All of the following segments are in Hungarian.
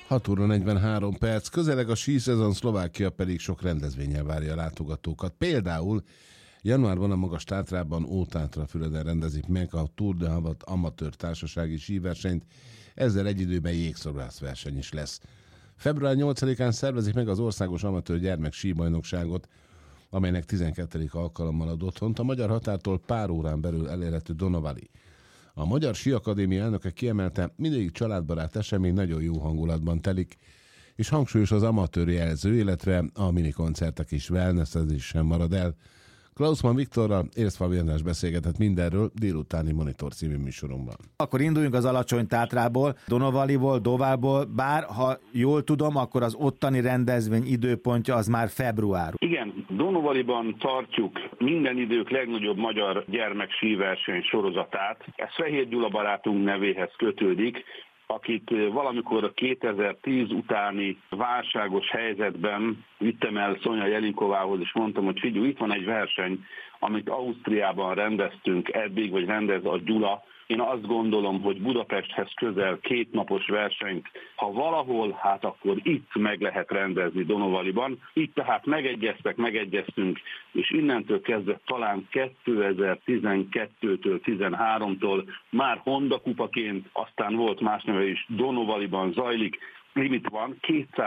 6 óra 43 perc, közeleg a síszezon, Szlovákia pedig sok rendezvénnyel várja a látogatókat. Például januárban a Magas-Tátrában, Ótátrafüreden rendezik meg a Tour de Havat amatőr társasági síversenyt, ezzel egy időben jégszobrászverseny is lesz. Február 8-án szervezik meg az Országos Amatőr Gyermek Síbajnokságot, amelynek 12. alkalommal ad otthont a magyar határtól pár órán belül elérhető Donavali. A Magyar Síakadémia elnöke kiemelte, mindegyik családbarát esemény nagyon jó hangulatban telik, és hangsúlyos az amatőr jelző, illetve a minikoncertek is, wellness sem marad el. Klausman Viktorral Érszfalvi András beszélgetett mindenről délutáni Monitor című műsorunkban. Akkor induljunk az Alacsony-Tátrából, Donavaliból, Doválból, bár ha jól tudom, akkor az ottani rendezvény időpontja az már február. Igen, Donavaliban tartjuk minden idők legnagyobb magyar gyermeksíverseny sorozatát. Ez Fehér Gyula barátunk nevéhez kötődik, akit valamikor a 2010 utáni válságos helyzetben vittem el Szonya Jelinkovához, és mondtam, hogy figyelj, itt van egy verseny, amit Ausztriában rendeztünk eddig, vagy rendez a Gyula. Én azt gondolom, hogy Budapesthez közel 2 napos versenyt, ha valahol, hát akkor itt meg lehet rendezni Donavaliban. Itt tehát megegyeztünk, és innentől kezdve talán 2012-től, 13-tól már Honda kupaként, aztán volt más neve is, Donavaliban zajlik. Limit van,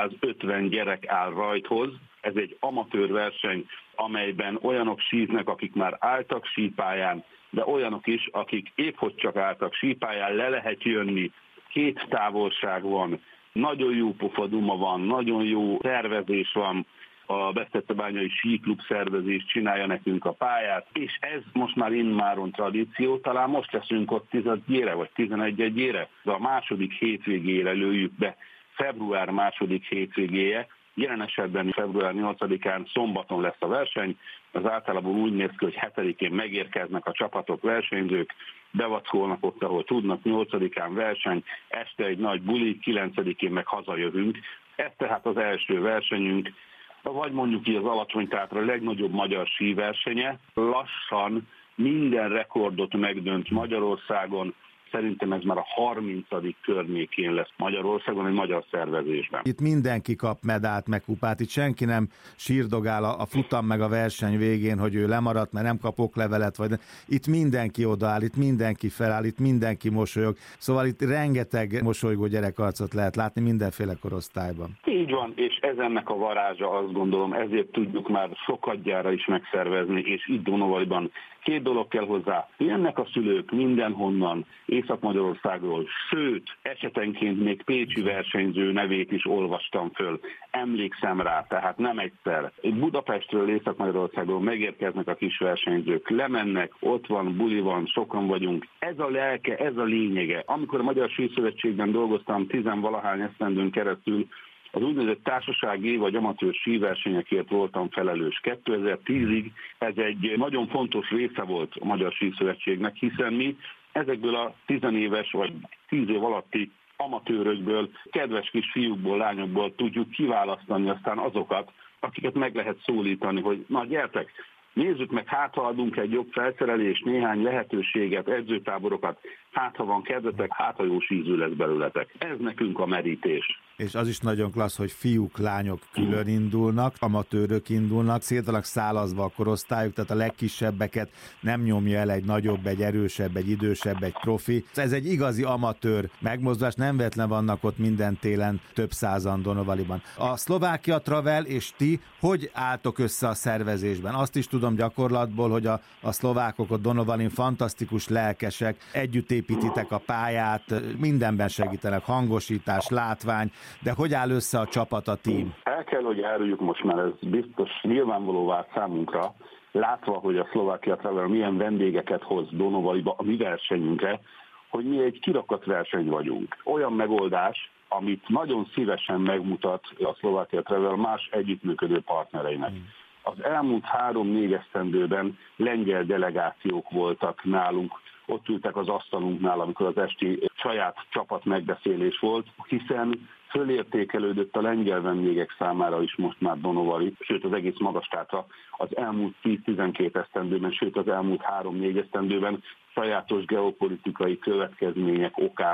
250 gyerek áll rajthoz. Ez egy amatőr verseny, amelyben olyanok síznek, akik már álltak sípályán, de olyanok is, akik épp hogy csak álltak sípályán, le lehet jönni, 2 távolság van, nagyon jó pofaduma van, nagyon jó szervezés van, a Besztercebányai Síklub szervezés csinálja nekünk a pályát, és ez most már immáron tradíció, talán most leszünk ott 10-ére vagy 11-ére, de a második hétvégére lőjük be, február második hétvégéje, jelen esetben február 8-án szombaton lesz a verseny, az általában úgy néz ki, hogy 7-én megérkeznek a csapatok, versenyzők, bevackolnak ott, ahol tudnak, 8-án verseny, este egy nagy buli, 9-én meg hazajövünk. Ez tehát az első versenyünk, vagy mondjuk így az Alacsony-Tátra legnagyobb magyar síversenye. Lassan minden rekordot megdönt Magyarországon, szerintem ez már a 30. környékén lesz Magyarországon, egy magyar szervezésben. Itt mindenki kap medált, meg kupát, itt senki nem sírdogál a futam meg a verseny végén, hogy ő lemaradt, mert nem kap oklevelet, vagy itt mindenki odaáll, itt mindenki feláll, itt mindenki mosolyog. Szóval itt rengeteg mosolygó gyerekarcot lehet látni mindenféle korosztályban. Így van, és ez ennek a varázsa, azt gondolom, ezért tudjuk már sokadjára is megszervezni, és itt Donavaliban 2 dolog kell hozzá. Jönnek a szülők mindenhonnan, Észak-Magyarországról, sőt, esetenként még pécsi versenyző nevét is olvastam föl. Emlékszem rá, tehát nem egyszer. Budapestről, Észak-Magyarországról megérkeznek a kis versenyzők, lemennek, ott van, buli van, sokan vagyunk. Ez a lelke, ez a lényege. Amikor a Magyar Síszövetségben dolgoztam 10-valahány esztendőn keresztül, az úgynevezett társasági vagy amatőr síversenyekért voltam felelős. 2010-ig ez egy nagyon fontos része volt a Magyar Síszövetségnek, hiszen mi ezekből a 10 éves vagy 10 év alatti amatőrökből, kedves kis fiúkból, lányokból tudjuk kiválasztani aztán azokat, akiket meg lehet szólítani, hogy na gyertek, nézzük meg, hát ha adunk egy jobb felszerelést, néhány lehetőséget, edzőtáborokat, hát ha van kedvetek, hát ha jó síző lesz belőletek. Ez nekünk a merítés. És az is nagyon klassz, hogy fiúk, lányok külön indulnak, amatőrök indulnak, szét vannak szálazva a korosztályuk, tehát a legkisebbeket nem nyomja el egy nagyobb, egy erősebb, egy idősebb, egy profi. Ez egy igazi amatőr megmozdulás, nem véletlen vannak ott minden télen több százan Donavaliban. A Szlovákia Travel és ti hogy álltok össze a szervezésben? Azt is tudom gyakorlatból, hogy a szlovákok ott Donavalin fantasztikus lelkesek, együtt építitek a pályát, mindenben segítenek, hangosítás, látvány, de hogy áll össze a csapat, a tím? El kell, hogy áruljuk most már, ez biztos nyilvánvaló vált számunkra, látva, hogy a Szlovákia Travel milyen vendégeket hoz Donavaliba a mi versenyünkre, hogy mi egy kirakat verseny vagyunk. Olyan megoldás, amit nagyon szívesen megmutat a Szlovákia Travel más együttműködő partnereinek. Az elmúlt 3-4 esztendőben lengyel delegációk voltak nálunk, ott ültek az asztalunknál, amikor az esti saját csapat megbeszélés volt, hiszen fölértékelődött a lengyel vendégek számára is most már Donavali, sőt az egész Magas-Tátra az elmúlt 10-12 esztendőben, sőt az elmúlt 3-4 esztendőben sajátos geopolitikai következmények okán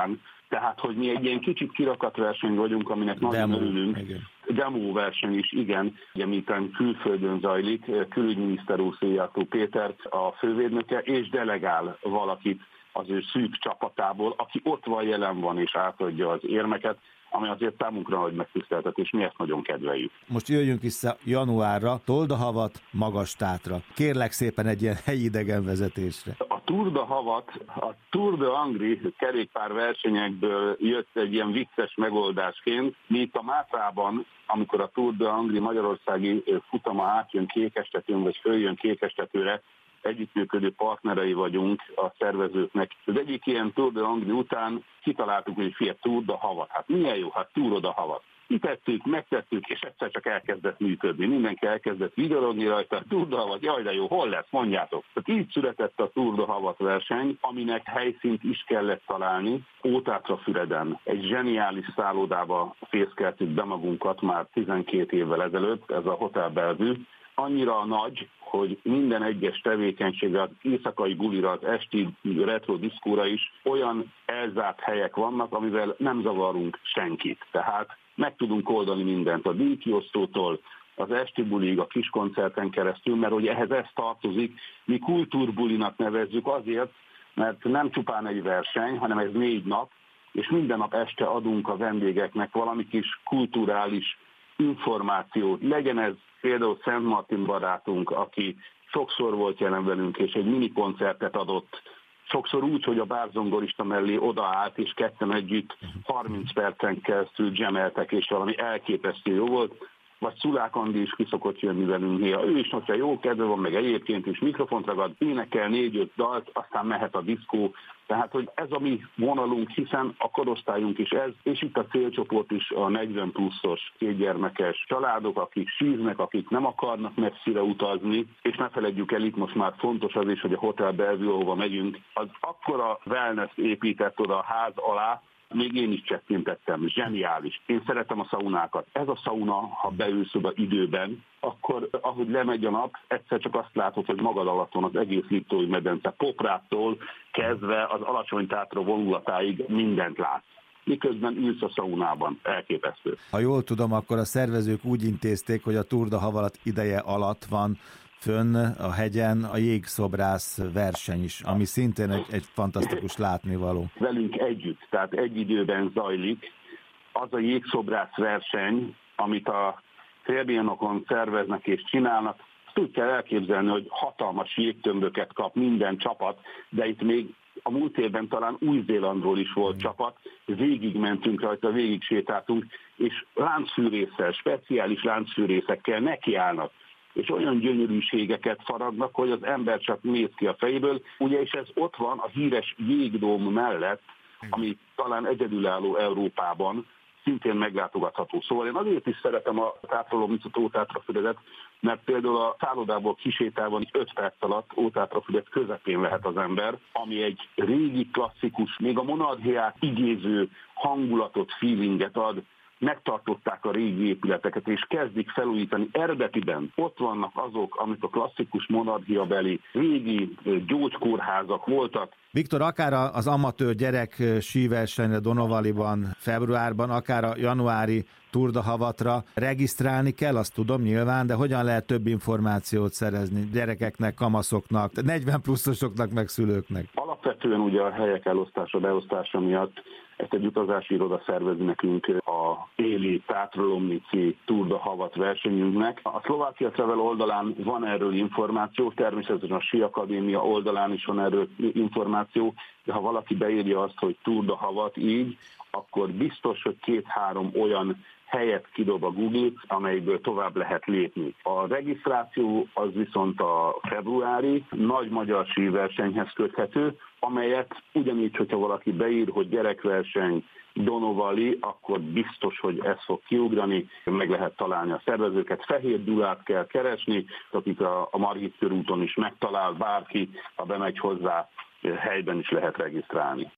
Tehát, hogy mi egy ilyen kicsit kirakatverseny vagyunk, aminek nagyon örülünk. Demo verseny is, igen. Ugye miután külföldön zajlik, külügyminiszter úr Szijjártó Péter a fővédnöke, és delegál valakit az ő szűk csapatából, aki ott van, jelen van és átadja az érmeket, ami azért számunkra nagy megtiszteltetés, mi ezt nagyon kedveljük. Most jöjjünk vissza januárra, Toldahavat, Magastátra. Kérlek szépen egy ilyen helyi idegenvezetésre. A Tour de Havat, a Tour de Angri kerékpár versenyekből jött egy ilyen vicces megoldásként. Mi itt a Mátrában, amikor a Tour de Angri magyarországi futama átjön Kékestetőn, vagy följön Kékestetőre, együttműködő partnerei vagyunk a szervezőknek. Az egyik ilyen Tour de Angri után kitaláltuk, hogy Tour de Havat. Hát milyen jó, hát Tour de Havat. Kitettük, megtettük, és egyszer csak elkezdett működni. Mindenki elkezdett vigyorogni rajta, Tour de Havat, jaj de jó, hol lesz, mondjátok. Tehát így született a Tour de Havat verseny, aminek helyszínt is kellett találni. Ótátrafüreden egy zseniális szállodába fészkeltük be magunkat már 12 évvel ezelőtt, ez a Hotel Bellevue. Annyira nagy, hogy minden egyes tevékenységre, az éjszakai bulira, az esti retro diszkóra is olyan elzárt helyek vannak, amivel nem zavarunk senkit. Tehát meg tudunk oldani mindent, a díjkiosztótól az esti bulig, a kis koncerten keresztül, mert ugye ehhez ez tartozik, mi kultúrbulinak nevezzük azért, mert nem csupán egy verseny, hanem ez 4 nap, és minden nap este adunk a vendégeknek valami kis kulturális információt. Legyen ez például Szent Martin barátunk, aki sokszor volt jelen velünk, és egy mini koncertet adott, sokszor úgy, hogy a bárzongorista mellé odaállt, és ketten együtt 30 percen keresztül jameltek, és valami elképesztő jó volt. Vagy Szulák Andi is ki szokott jönni velünk néha. Ő is, hogyha jó kedve van, meg egyébként is mikrofont ragad, énekel 4-5 dalt, aztán mehet a diszkó. Tehát, hogy ez a mi vonalunk, hiszen a korosztályunk is ez, és itt a célcsoport is a 40 pluszos 2 gyermekes családok, akik síznek, akik nem akarnak messzire utazni, és ne feledjük el, itt most már fontos az is, hogy a Hotel Bellevue, ahova megyünk, az akkora wellness épített oda a ház alá, még én is csettintettem, zseniális. Én szeretem a szaunákat. Ez a szauna, ha beülsz oda időben, akkor ahogy lemegy a nap, egyszer csak azt látod, hogy magad alatt van az egész Liptói medence, Poprától kezdve az Alacsony Tátra vonulatáig mindent látsz. Miközben ülsz a szaunában. Elképesztő. Ha jól tudom, akkor a szervezők úgy intézték, hogy a Tour de Havat ideje alatt van fönn a hegyen a jégszobrász verseny is, ami szintén egy fantasztikus látnivaló. Velünk együtt, tehát egy időben zajlik az a jégszobrász verseny, amit a Trailbionokon szerveznek és csinálnak. Azt úgy kell elképzelni, hogy hatalmas jégtömböket kap minden csapat, de itt még a múlt évben talán Új-Zélandról is volt csapat, végig mentünk rajta, végig sétáltunk, és láncfűrésszel, speciális láncfűrészekkel nekiállnak, és olyan gyönyörűségeket faragnak, hogy az ember csak néz ki a fejéből. Ugye, és ez ott van a híres jégdóm mellett, ami talán egyedülálló Európában, szintén meglátogatható. Szóval én azért is szeretem a Tátralomnicot, Ótátrafüredet, mert például a szállodából kisétálva 5 perc alatt Ótátrafüred közepén lehet az ember, ami egy régi klasszikus, még a monarchiát igéző hangulatot, feelinget ad. Megtartották a régi épületeket, és kezdik felújítani. Eredetiben ott vannak azok, amik a klasszikus monarchiabeli régi gyógykórházak voltak. Viktor, akár az amatőr gyerek síversenyre Donovaliban februárban, akár a januári Tour de Havatra regisztrálni kell, azt tudom nyilván, de hogyan lehet több információt szerezni gyerekeknek, kamaszoknak, 40 pluszosoknak, meg szülőknek? Alapvetően ugye a helyek elosztása, beosztása miatt ezt egy utazási iroda szervezi nekünk a téli Tátralomnici Tour de Havat versenyünknek. A Szlovákia Travel oldalán van erről információ, természetesen a Sí Akadémia oldalán is van erről információ, de ha valaki beírja azt, hogy Tour de Havat így, akkor biztos, hogy 2-3 olyan helyet kidob a Google, amelyből tovább lehet lépni. A regisztráció az viszont a februári nagy magyar síversenyhez köthető, amelyet ugyanígy, hogyha valaki beír, hogy gyerekverseny Donovali, akkor biztos, hogy ez fog kiugrani, meg lehet találni a szervezőket. Fehér Gyulát kell keresni, akik a Margit körúton is megtalál bárki, ha bemegy hozzá, helyben is lehet regisztrálni.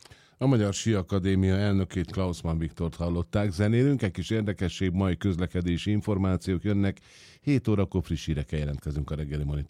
A Magyar Sí Akadémia elnökét, Klausmann Viktort hallották. Zenélünk, egy kis érdekesség, mai közlekedési információk jönnek. 7 órakor friss hírekkel jelentkezünk a reggeli monitor.